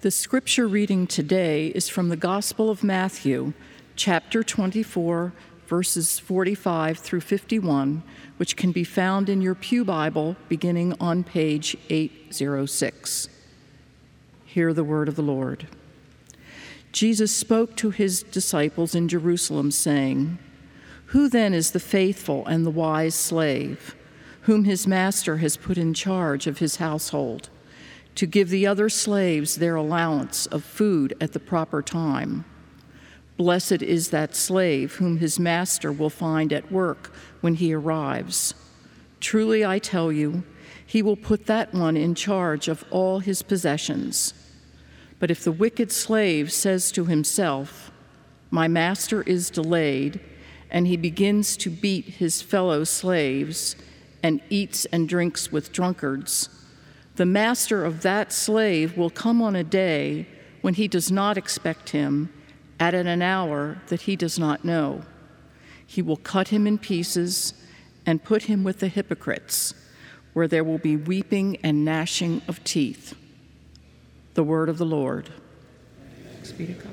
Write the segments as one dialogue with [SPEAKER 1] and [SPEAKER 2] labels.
[SPEAKER 1] The scripture reading today is from the Gospel of Matthew, chapter 24, verses 45 through 51, which can be found in your Pew Bible beginning on page 806. Hear the word of the Lord. Jesus spoke to his disciples in Jerusalem, saying, "Who then is the faithful and the wise slave, whom his master has put in charge of his household, to give the other slaves their allowance of food at the proper time? Blessed is that slave whom his master will find at work when he arrives. Truly I tell you, he will put that one in charge of all his possessions. But if the wicked slave says to himself, 'My master is delayed,' and he begins to beat his fellow slaves and eats and drinks with drunkards, the master of that slave will come on a day when he does not expect him, at an hour that he does not know. He will cut him in pieces and put him with the hypocrites, where there will be weeping and gnashing of teeth." The word of the Lord. Thanks be to God.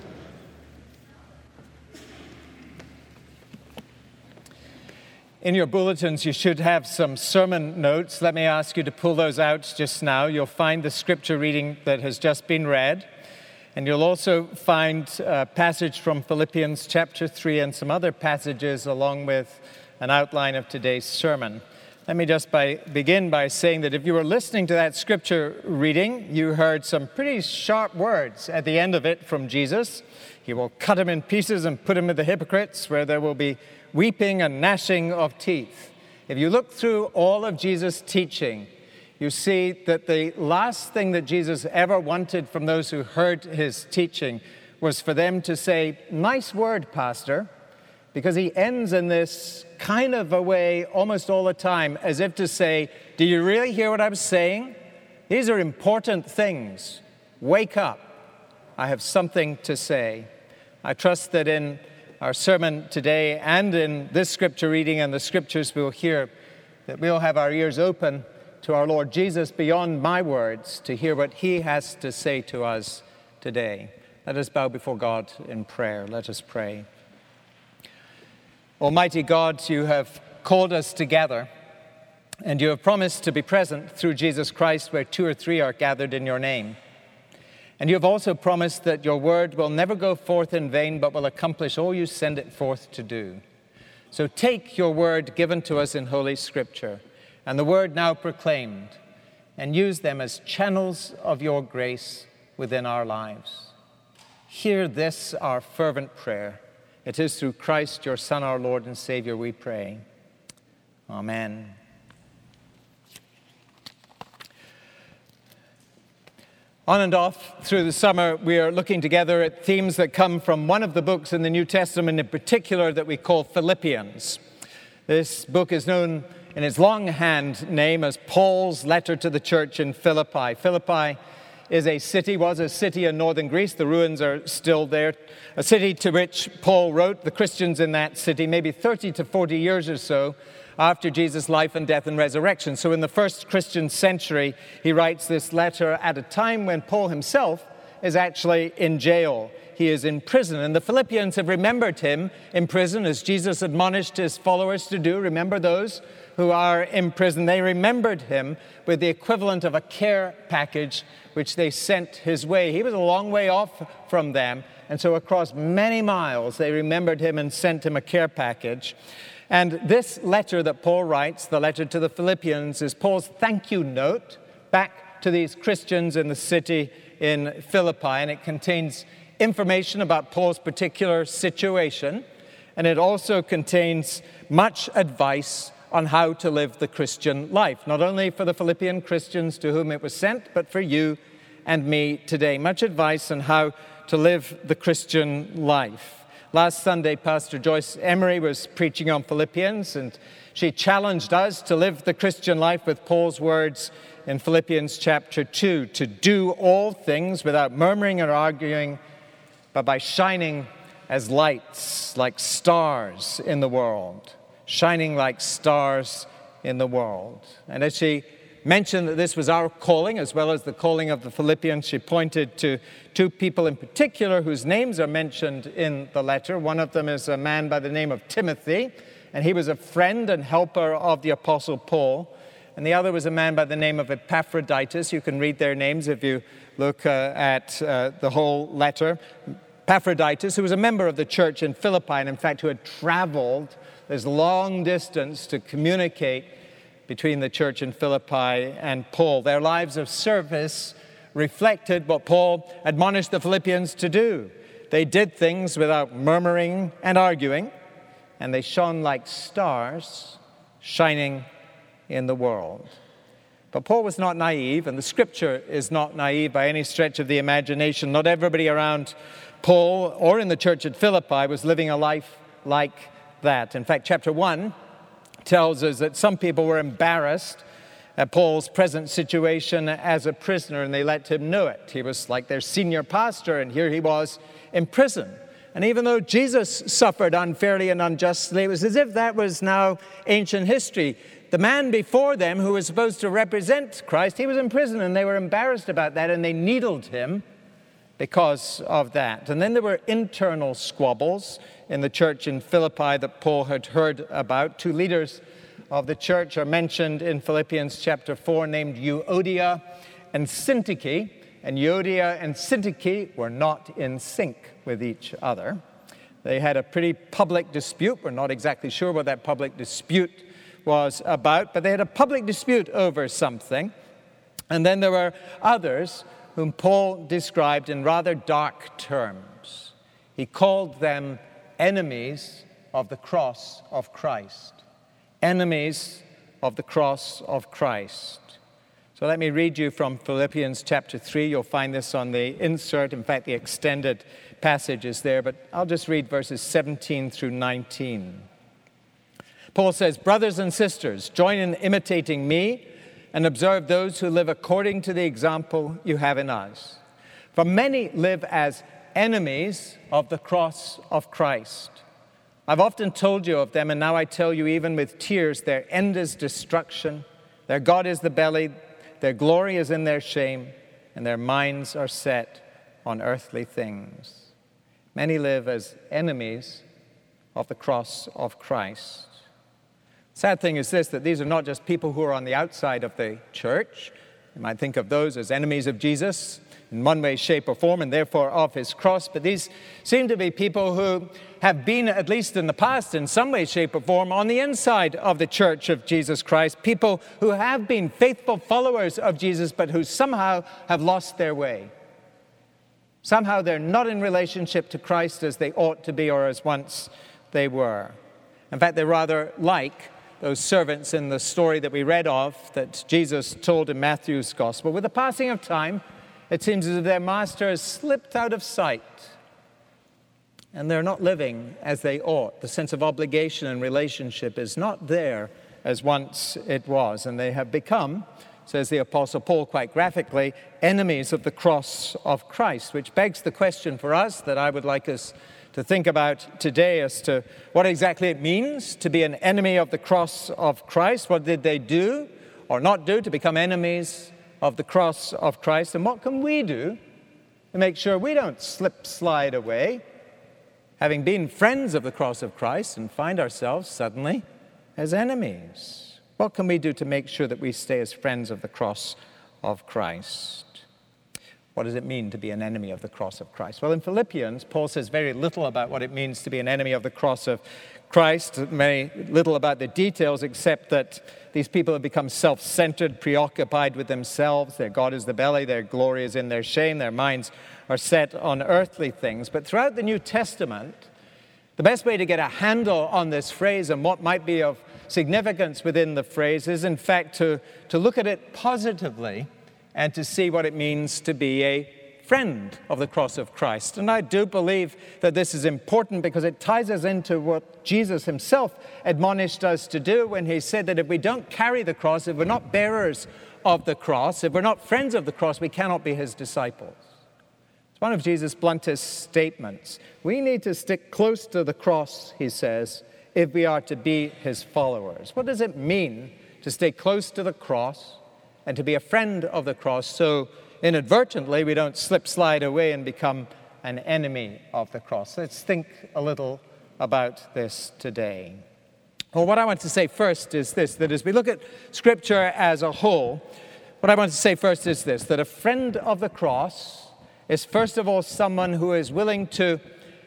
[SPEAKER 2] In your bulletins, you should have some sermon notes. Let me ask you to pull those out just now. You'll find the scripture reading that has just been read. And you'll also find a passage from Philippians chapter 3 and some other passages along with an outline of today's sermon. Let me just begin by saying that if you were listening to that scripture reading, you heard some pretty sharp words at the end of it from Jesus. He will cut him in pieces and put him with the hypocrites, where there will be weeping and gnashing of teeth. If you look through all of Jesus' teaching, you see that the last thing that Jesus ever wanted from those who heard his teaching was for them to say, "Nice word, Pastor," because he ends in this kind of a way almost all the time, as if to say, "Do you really hear what I'm saying? These are important things. Wake up. I have something to say." I trust that in our sermon today and in this scripture reading and the scriptures we'll hear, that we'll have our ears open to our Lord Jesus beyond my words to hear what he has to say to us today. Let us bow before God in prayer. Let us pray. Almighty God, you have called us together, and you have promised to be present through Jesus Christ where two or three are gathered in your name. And you have also promised that your word will never go forth in vain, but will accomplish all you send it forth to do. So take your word given to us in Holy Scripture, and the word now proclaimed, and use them as channels of your grace within our lives. Hear this, our fervent prayer. It is through Christ, your Son, our Lord and Savior, we pray. Amen. On and off through the summer, we are looking together at themes that come from one of the books in the New Testament in particular that we call Philippians. This book is known in its longhand name as Paul's letter to the church in Philippi. Philippi was a city in northern Greece. The ruins are still there. A city to which Paul wrote the Christians in that city maybe 30 to 40 years or so after Jesus' life and death and resurrection. So in the first Christian century, he writes this letter at a time when Paul himself is actually in jail. He is in prison, and the Philippians have remembered him in prison, as Jesus admonished his followers to do. Remember those who are in prison. They remembered him with the equivalent of a care package which they sent his way. He was a long way off from them, and so across many miles they remembered him and sent him a care package. And this letter that Paul writes, the letter to the Philippians, is Paul's thank you note back to these Christians in the city in Philippi. And it contains information about Paul's particular situation. And it also contains much advice on how to live the Christian life, not only for the Philippian Christians to whom it was sent, but for you and me today. Much advice on how to live the Christian life. Last Sunday, Pastor Joyce Emery was preaching on Philippians, and she challenged us to live the Christian life with Paul's words in Philippians chapter 2, to do all things without murmuring or arguing, but by shining as lights, like stars in the world. Shining like stars in the world. And as she mentioned that this was our calling as well as the calling of the Philippians, she pointed to two people in particular whose names are mentioned in the letter. One of them is a man by the name of Timothy, and he was a friend and helper of the Apostle Paul. And the other was a man by the name of Epaphroditus. You can read their names if you look at the whole letter. Epaphroditus, who was a member of the church in Philippi, and in fact who had traveled this long distance to communicate between the church in Philippi and Paul. Their lives of service reflected what Paul admonished the Philippians to do. They did things without murmuring and arguing, and they shone like stars shining in the world. But Paul was not naive, and the scripture is not naive by any stretch of the imagination. Not everybody around Paul or in the church at Philippi was living a life like that. In fact, chapter 1 tells us that some people were embarrassed at Paul's present situation as a prisoner, and they let him know it. He was like their senior pastor, and here he was in prison. And even though Jesus suffered unfairly and unjustly, it was as if that was now ancient history. The man before them, who was supposed to represent Christ, he was in prison, and they were embarrassed about that, and they needled him because of that. And then there were internal squabbles in the church in Philippi that Paul had heard about. Two leaders of the church are mentioned in Philippians chapter 4, named Euodia and Syntyche. And Euodia and Syntyche were not in sync with each other. They had a pretty public dispute. We're not exactly sure what that public dispute was about, but they had a public dispute over something. And then there were others whom Paul described in rather dark terms. He called them enemies of the cross of Christ. Enemies of the cross of Christ. So let me read you from Philippians chapter 3. You'll find this on the insert. In fact, the extended passage is there, but I'll just read verses 17 through 19. Paul says, "Brothers and sisters, join in imitating me and observe those who live according to the example you have in us. For many live as enemies of the cross of Christ. I've often told you of them, and now I tell you even with tears, their end is destruction, their God is the belly, their glory is in their shame, and their minds are set on earthly things." Many live as enemies of the cross of Christ. Sad thing is this, that these are not just people who are on the outside of the church. You might think of those as enemies of Jesus in one way, shape, or form, and therefore of his cross. But these seem to be people who have been, at least in the past, in some way, shape, or form, on the inside of the church of Jesus Christ. People who have been faithful followers of Jesus, but who somehow have lost their way. Somehow they're not in relationship to Christ as they ought to be or as once they were. In fact, they're rather like those servants in the story that we read of that Jesus told in Matthew's gospel. With the passing of time, it seems as if their master has slipped out of sight and they're not living as they ought. The sense of obligation and relationship is not there as once it was, and they have become, says the Apostle Paul quite graphically, enemies of the cross of Christ, which begs the question for us that I would like us to think about today as to what exactly it means to be an enemy of the cross of Christ. What did they do or not do to become enemies of the cross of Christ? And what can we do to make sure we don't slide away, having been friends of the cross of Christ, and find ourselves suddenly as enemies? What can we do to make sure that we stay as friends of the cross of Christ? What does it mean to be an enemy of the cross of Christ? Well, in Philippians, Paul says very little about what it means to be an enemy of the cross of Christ, very little about the details, except that these people have become self-centered, preoccupied with themselves. Their God is the belly, their glory is in their shame, their minds are set on earthly things. But throughout the New Testament, the best way to get a handle on this phrase and what might be of significance within the phrase is, in fact, to look at it positively and to see what it means to be a friend of the cross of Christ. And I do believe that this is important because it ties us into what Jesus himself admonished us to do when he said that if we don't carry the cross, if we're not bearers of the cross, if we're not friends of the cross, we cannot be his disciples. It's one of Jesus' bluntest statements. We need to stick close to the cross, he says, if we are to be his followers. What does it mean to stay close to the cross and to be a friend of the cross, so inadvertently we don't slide away and become an enemy of the cross. Let's think a little about this today. Well, what I want to say first is this, that as we look at Scripture as a whole, what I want to say first is this, that a friend of the cross is first of all someone who is willing to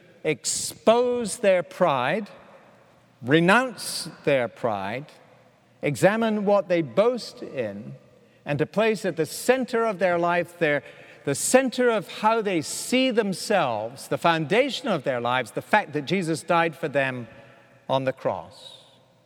[SPEAKER 2] expose their pride, renounce their pride, examine what they boast in, and to place at the center of their life the center of how they see themselves, the foundation of their lives, the fact that Jesus died for them on the cross.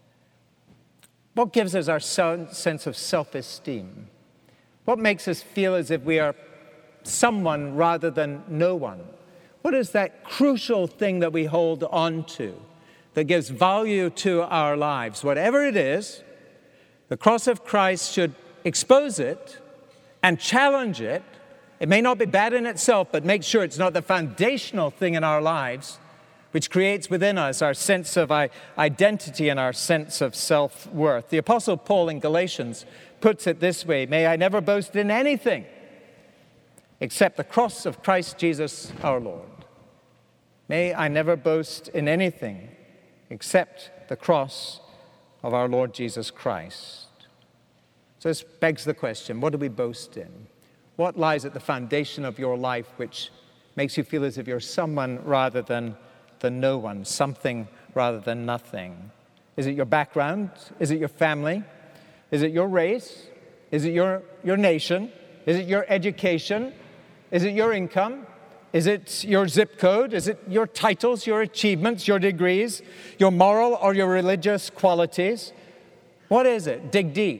[SPEAKER 2] What gives us our sense of self-esteem? What makes us feel as if we are someone rather than no one? What is that crucial thing that we hold on to that gives value to our lives? Whatever it is, the cross of Christ should expose it and challenge it. It may not be bad in itself, but make sure it's not the foundational thing in our lives which creates within us our sense of identity and our sense of self-worth. The Apostle Paul in Galatians puts it this way, "May I never boast in anything except the cross of Christ Jesus our Lord." May I never boast in anything except the cross of our Lord Jesus Christ. So this begs the question, what do we boast in? What lies at the foundation of your life which makes you feel as if you're someone rather than no one, something rather than nothing? Is it your background? Is it your family? Is it your race? Is it your nation? Is it your education? Is it your income? Is it your zip code? Is it your titles, your achievements, your degrees, your moral or your religious qualities? What is it? Dig deep,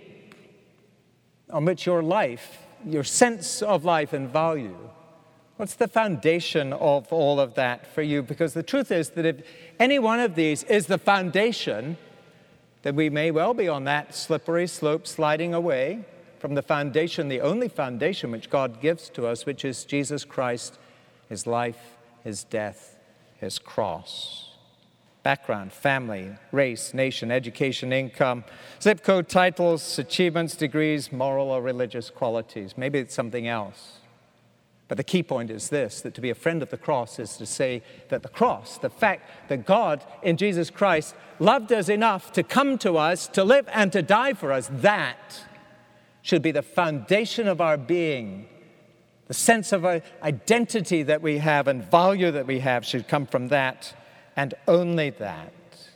[SPEAKER 2] on which your life, your sense of life and value, what's the foundation of all of that for you? Because the truth is that if any one of these is the foundation, then we may well be on that slippery slope sliding away from the foundation, the only foundation which God gives to us, which is Jesus Christ, his life, his death, his cross. Background, family, race, nation, education, income, zip code, titles, achievements, degrees, moral or religious qualities. Maybe it's something else. But the key point is this, that to be a friend of the cross is to say that the cross, the fact that God in Jesus Christ loved us enough to come to us, to live and to die for us, that should be the foundation of our being. The sense of our identity that we have and value that we have should come from that. And only that.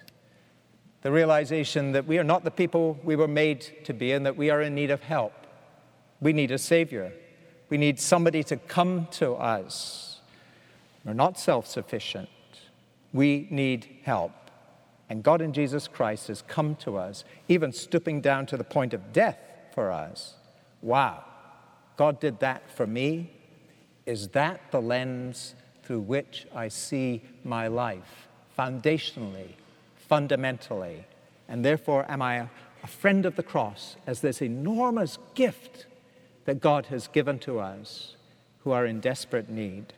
[SPEAKER 2] The realization that we are not the people we were made to be and that we are in need of help. We need a Savior. We need somebody to come to us. We're not self-sufficient. We need help. And God in Jesus Christ has come to us, even stooping down to the point of death for us. Wow. God did that for me. Is that the lens through which I see my life? Foundationally, fundamentally, and therefore am I a friend of the cross as this enormous gift that God has given to us who are in desperate need.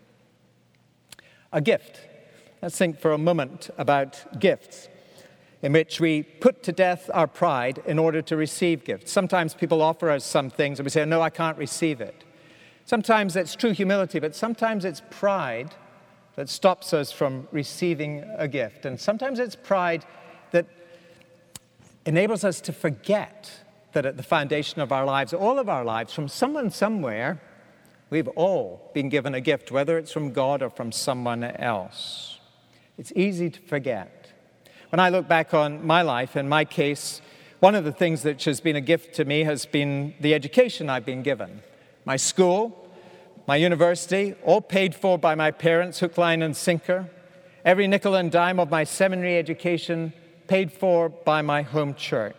[SPEAKER 2] A gift. Let's think for a moment about gifts in which we put to death our pride in order to receive gifts. Sometimes people offer us some things and we say, no, I can't receive it. Sometimes it's true humility, but sometimes it's pride that stops us from receiving a gift. And sometimes it's pride that enables us to forget that at the foundation of our lives, all of our lives, from someone somewhere, we've all been given a gift, whether it's from God or from someone else. It's easy to forget. When I look back on my life, in my case, one of the things that has been a gift to me has been the education I've been given. My school, my university, all paid for by my parents, hook, line, and sinker. Every nickel and dime of my seminary education paid for by my home church.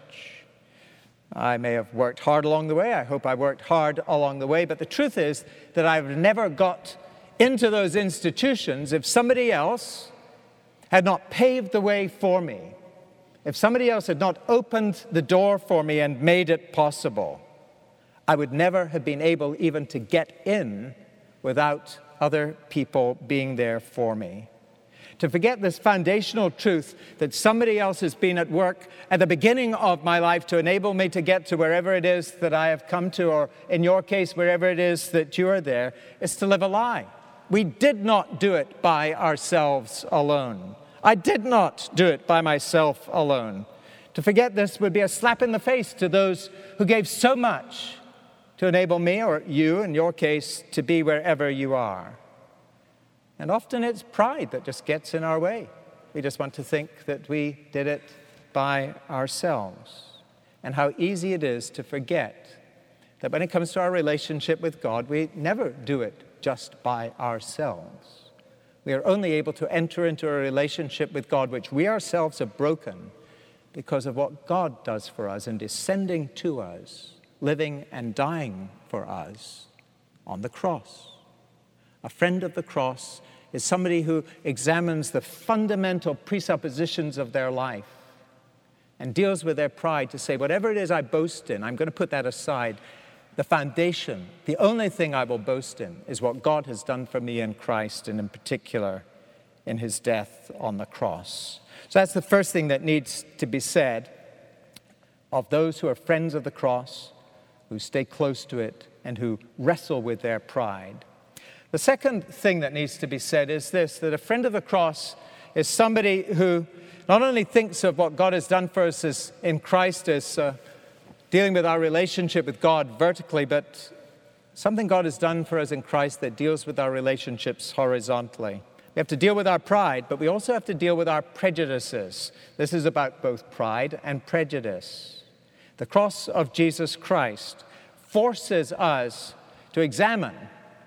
[SPEAKER 2] I may have worked hard along the way. I hope I worked hard along the way. But the truth is that I've never got into those institutions if somebody else had not paved the way for me, if somebody else had not opened the door for me and made it possible. I would never have been able even to get in without other people being there for me. To forget this foundational truth that somebody else has been at work at the beginning of my life to enable me to get to wherever it is that I have come to, or in your case, wherever it is that you are there, is to live a lie. We did not do it by ourselves alone. I did not do it by myself alone. To forget this would be a slap in the face to those who gave so much to enable me, or you in your case, to be wherever you are. And often it's pride that just gets in our way. We just want to think that we did it by ourselves. And how easy it is to forget that when it comes to our relationship with God, we never do it just by ourselves. We are only able to enter into a relationship with God which we ourselves have broken because of what God does for us in descending to us, living and dying for us on the cross. A friend of the cross is somebody who examines the fundamental presuppositions of their life and deals with their pride to say, whatever it is I boast in, I'm going to put that aside. The foundation, the only thing I will boast in, is what God has done for me in Christ, and in particular in his death on the cross. So that's the first thing that needs to be said of those who are friends of the cross, who stay close to it, and who wrestle with their pride. The second thing that needs to be said is this, that a friend of the cross is somebody who not only thinks of what God has done for us as in Christ as dealing with our relationship with God vertically, but something God has done for us in Christ that deals with our relationships horizontally. We have to deal with our pride, but we also have to deal with our prejudices. This is about both pride and prejudice. The cross of Jesus Christ forces us to examine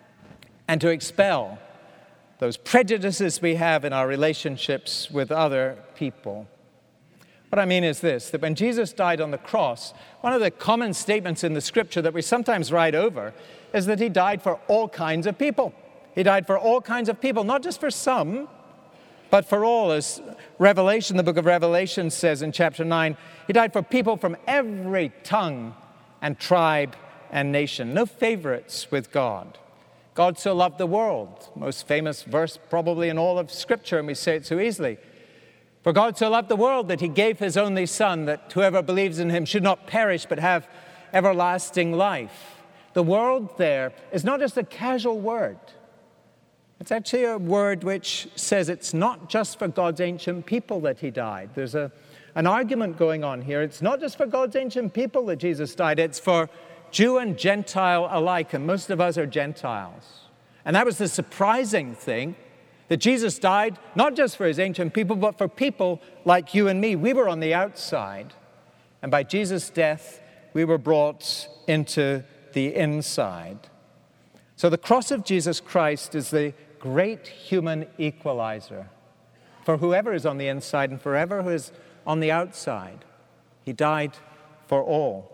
[SPEAKER 2] and to expel those prejudices we have in our relationships with other people. What I mean is this, that when Jesus died on the cross, one of the common statements in the scripture that we sometimes write over is that he died for all kinds of people. He died for all kinds of people, not just for some, but for all. As Revelation, the book of Revelation says in chapter 9, he died for people from every tongue and tribe and nation. No favorites with God. God so loved the world, most famous verse probably in all of Scripture, and we say it so easily. For God so loved the world that he gave his only Son, that whoever believes in him should not perish but have everlasting life. The world there is not just a casual word. It's actually a word which says it's not just for God's ancient people that he died. There's an argument going on here. It's not just for God's ancient people that Jesus died. It's for Jew and Gentile alike, and most of us are Gentiles. And that was the surprising thing, that Jesus died not just for his ancient people, but for people like you and me. We were on the outside, and by Jesus' death, we were brought into the inside. So the cross of Jesus Christ is the great human equalizer for whoever is on the inside and for whoever is on the outside. He died for all.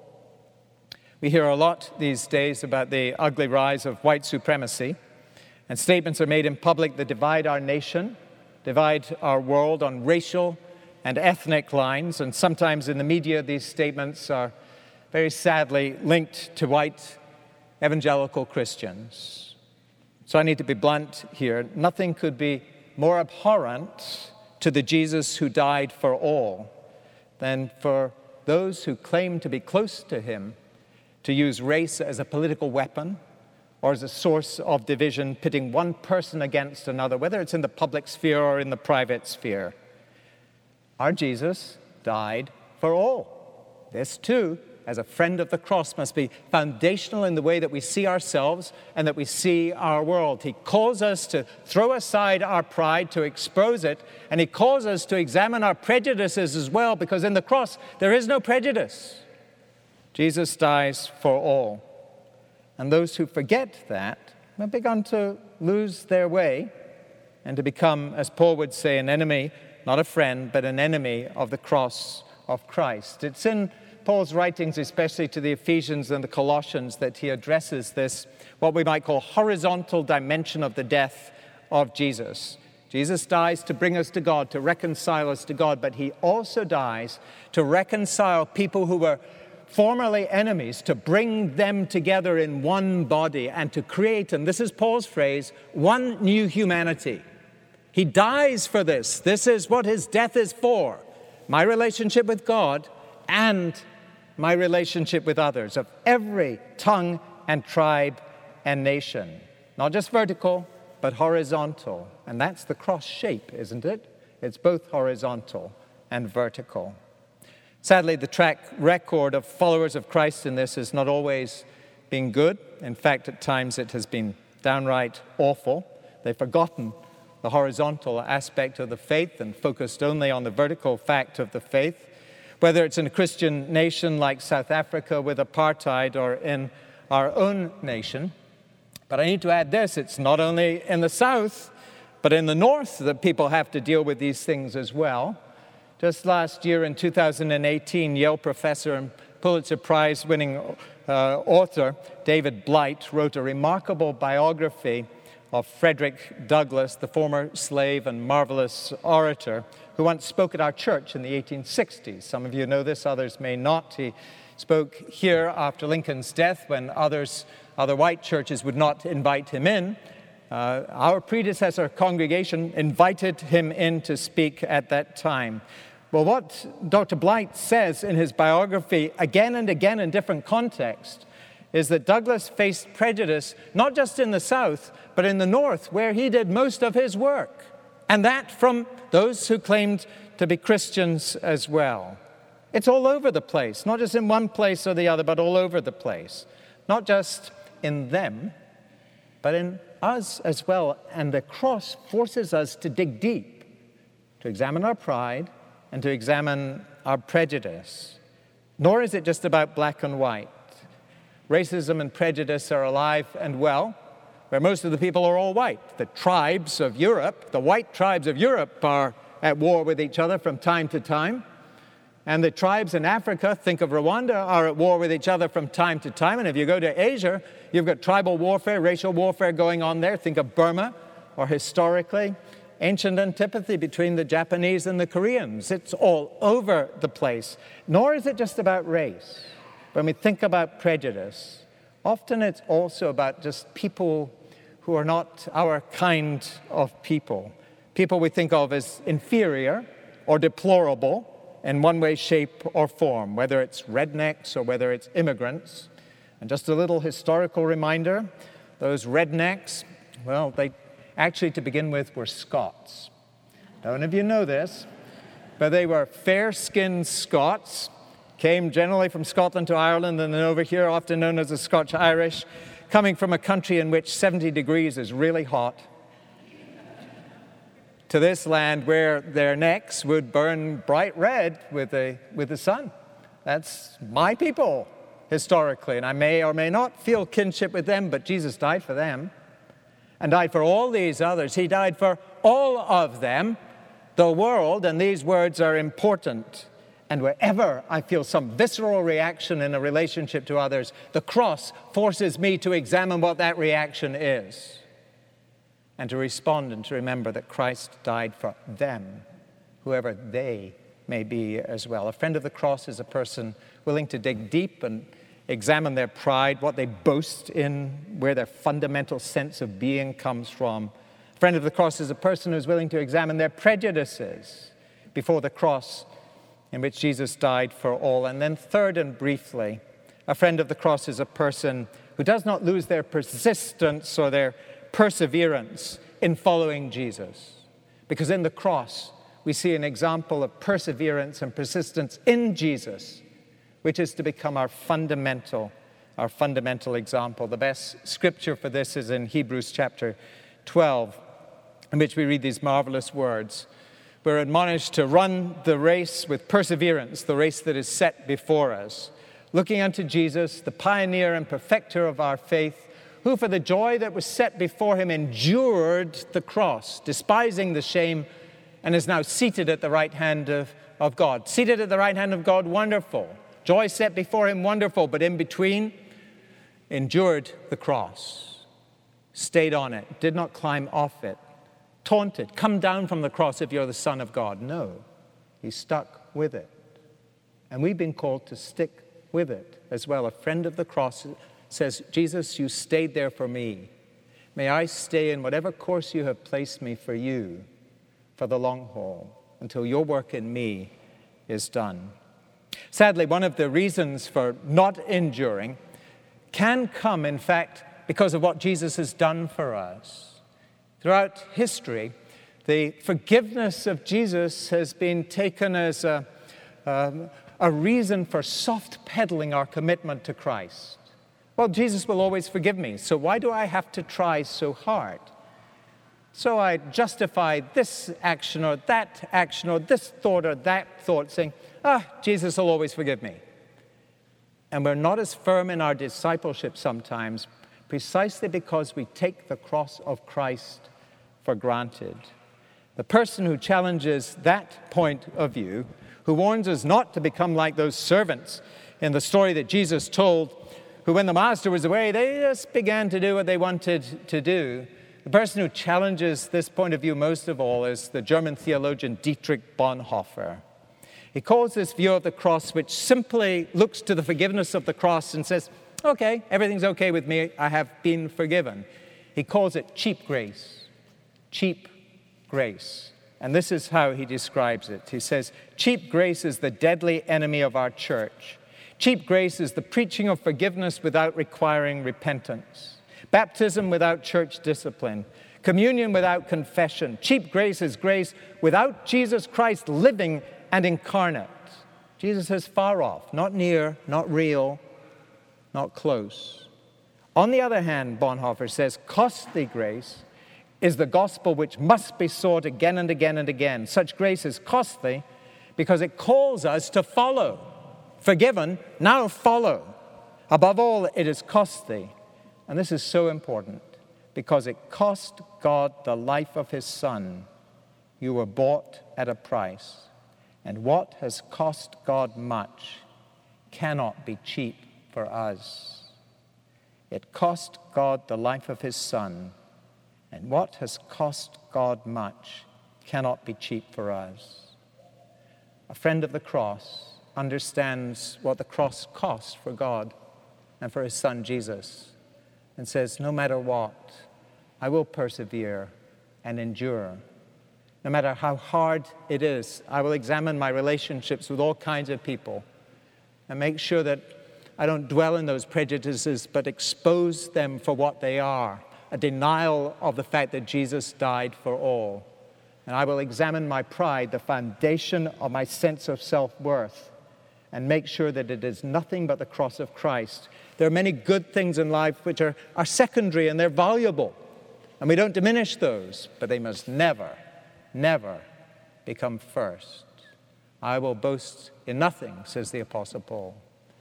[SPEAKER 2] We hear a lot these days about the ugly rise of white supremacy, and statements are made in public that divide our nation, divide our world on racial and ethnic lines, and sometimes in the media these statements are very sadly linked to white evangelical Christians. So I need to be blunt here. Nothing could be more abhorrent to the Jesus who died for all than for those who claim to be close to him to use race as a political weapon or as a source of division, pitting one person against another, whether it's in the public sphere or in the private sphere. Our Jesus died for all. This too, as a friend of the cross, must be foundational in the way that we see ourselves and that we see our world. He calls us to throw aside our pride, to expose it, and he calls us to examine our prejudices as well, because in the cross there is no prejudice. Jesus dies for all. And those who forget that have begun to lose their way and to become, as Paul would say, an enemy, not a friend, but an enemy of the cross of Christ. It's in Paul's writings, especially to the Ephesians and the Colossians, that he addresses this, what we might call horizontal dimension of the death of Jesus. Jesus dies to bring us to God, to reconcile us to God, but he also dies to reconcile people who were formerly enemies, to bring them together in one body and to create, and this is Paul's phrase, one new humanity. He dies for this. This is what his death is for. My relationship with God and my relationship with others of every tongue and tribe and nation. Not just vertical, but horizontal. And that's the cross shape, isn't it? It's both horizontal and vertical. Sadly, the track record of followers of Christ in this has not always been good. In fact, at times it has been downright awful. They've forgotten the horizontal aspect of the faith and focused only on the vertical fact of the faith, whether it's in a Christian nation like South Africa with apartheid or in our own nation. But I need to add this, it's not only in the South, but in the North that people have to deal with these things as well. Just last year in 2018, Yale professor and Pulitzer Prize-winning author David Blight wrote a remarkable biography of Frederick Douglass, the former slave and marvelous orator, who once spoke at our church in the 1860s. Some of you know this, others may not. He spoke here after Lincoln's death when other white churches would not invite him in. Our predecessor congregation invited him in to speak at that time. Well, what Dr. Blight says in his biography again and again in different contexts is that Douglass faced prejudice not just in the South, but in the North, where he did most of his work. And that from those who claimed to be Christians as well. It's all over the place, not just in one place or the other, but all over the place. Not just in them, but in us as well. And the cross forces us to dig deep, to examine our pride and to examine our prejudice. Nor is it just about black and white. Racism and prejudice are alive and well, where most of the people are all white. The tribes of Europe, the white tribes of Europe, are at war with each other from time to time. And the tribes in Africa, think of Rwanda, are at war with each other from time to time. And if you go to Asia, you've got tribal warfare, racial warfare going on there. Think of Burma, or historically, ancient antipathy between the Japanese and the Koreans. It's all over the place. Nor is it just about race. When we think about prejudice, often it's also about just people who are not our kind of people. People we think of as inferior or deplorable in one way, shape, or form, whether it's rednecks or whether it's immigrants. And just a little historical reminder, those rednecks, well, they actually, to begin with, were Scots. None of you know this, but they were fair-skinned Scots, came generally from Scotland to Ireland and then over here, often known as the Scotch-Irish, coming from a country in which 70 degrees is really hot, to this land where their necks would burn bright red with the sun. That's my people, historically, and I may or may not feel kinship with them, but Jesus died for them and died for all these others. He died for all of them, the world, and these words are important. And wherever I feel some visceral reaction in a relationship to others, the cross forces me to examine what that reaction is and to respond and to remember that Christ died for them, whoever they may be as well. A friend of the cross is a person willing to dig deep and examine their pride, what they boast in, where their fundamental sense of being comes from. A friend of the cross is a person who's willing to examine their prejudices before the cross in which Jesus died for all. And then third and briefly, a friend of the cross is a person who does not lose their persistence or their perseverance in following Jesus. Because in the cross, we see an example of perseverance and persistence in Jesus, which is to become our fundamental example. The best scripture for this is in Hebrews chapter 12, in which we read these marvelous words. We're admonished to run the race with perseverance, the race that is set before us, looking unto Jesus, the pioneer and perfecter of our faith, who for the joy that was set before him endured the cross, despising the shame, and is now seated at the right hand of God. Seated at the right hand of God, wonderful. Joy set before him, wonderful. But in between, endured the cross, stayed on it, did not climb off it, taunted, come down from the cross if you're the Son of God. No, he stuck with it. And we've been called to stick with it as well. A friend of the cross says, Jesus, you stayed there for me. May I stay in whatever course you have placed me for you. for the long haul until your work in me is done. Sadly, one of the reasons for not enduring can come, in fact, because of what Jesus has done for us. Throughout history, the forgiveness of Jesus has been taken as a reason for soft-pedaling our commitment to Christ. Well, Jesus will always forgive me, so why do I have to try so hard? So I justify this action or this thought or that thought, saying, Jesus will always forgive me. And we're not as firm in our discipleship sometimes, precisely because we take the cross of Christ for granted. The person who challenges that point of view, who warns us not to become like those servants in the story that Jesus told, who when the master was away, they just began to do what they wanted to do. The person who challenges this point of view most of all is the German theologian Dietrich Bonhoeffer. He calls this view of the cross, which simply looks to the forgiveness of the cross and says, okay, everything's okay with me, I have been forgiven. He calls it cheap grace. Cheap grace. And this is how he describes it. He says, cheap grace is the deadly enemy of our church. Cheap grace is the preaching of forgiveness without requiring repentance. Baptism without church discipline. Communion without confession. Cheap grace is grace without Jesus Christ living and incarnate. Jesus is far off, not near, not real, not close. On the other hand, Bonhoeffer says, costly grace is the gospel which must be sought again and again and again. Such grace is costly because it calls us to follow. Forgiven, now follow. Above all, it is costly. And this is so important because it cost God the life of his Son. You were bought at a price. And what has cost God much cannot be cheap for us. It cost God the life of his Son. And what has cost God much cannot be cheap for us. A friend of the cross understands what the cross cost for God and for his Son Jesus, and says, no matter what, I will persevere and endure. No matter how hard it is, I will examine my relationships with all kinds of people and make sure that I don't dwell in those prejudices, but expose them for what they are, a denial of the fact that Jesus died for all. And I will examine my pride, the foundation of my sense of self-worth, and make sure that it is nothing but the cross of Christ. There are many good things in life which are secondary and they're valuable. And we don't diminish those, but they must never, never become first. I will boast in nothing, says the Apostle Paul,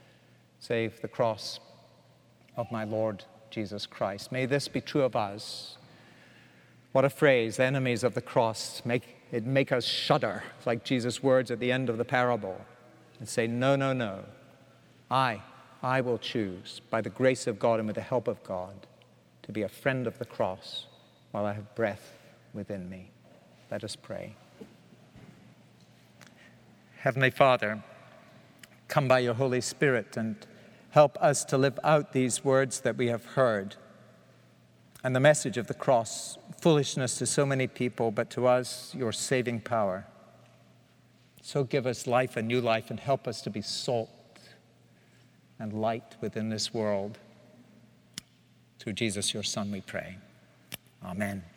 [SPEAKER 2] save the cross of my Lord Jesus Christ. May this be true of us. What a phrase, enemies of the cross. Make us shudder, like Jesus' words at the end of the parable. And say, no, no, no. I will choose, by the grace of God and with the help of God, to be a friend of the cross while I have breath within me. Let us pray. Heavenly Father, come by your Holy Spirit and help us to live out these words that we have heard. And the message of the cross, foolishness to so many people, but to us, your saving power. So give us life, a new life, and help us to be salt and light within this world. Through Jesus, your Son, we pray. Amen.